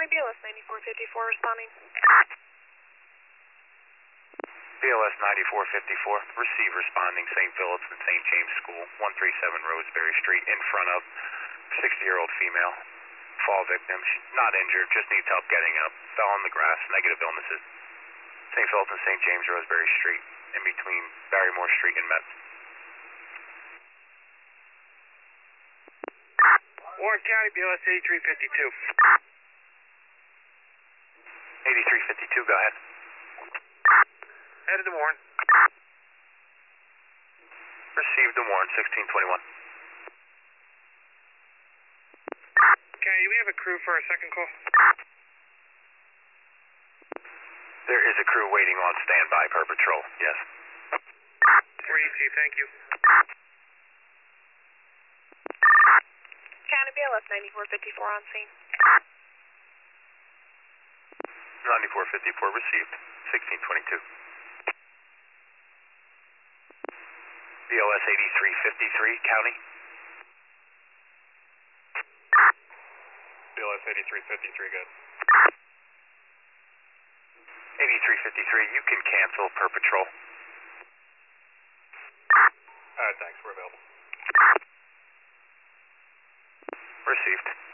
County BLS 9454 responding. BLS 9454, receive responding St. Philip's and St. James School, 137 Roseberry Street, in front of 60-year-old female. Fall victim, not injured, just needs help getting up. Fell on the grass, negative illnesses. St. Philip's and St. James Roseberry Street, in between Barrymore Street and Met. Warren County BLS 8352. 8352, go ahead. Headed to Warren. Received the Warren, 1621. Okay, do we have a crew for our second call? There is a crew waiting on standby per patrol, yes. 4EC, thank you. County BLS 9454 on scene. 9454 received, 1622. BLS 8353, County. BLS 8353, good. 8353, you can cancel per patrol. Alright, thanks, we're available. Received.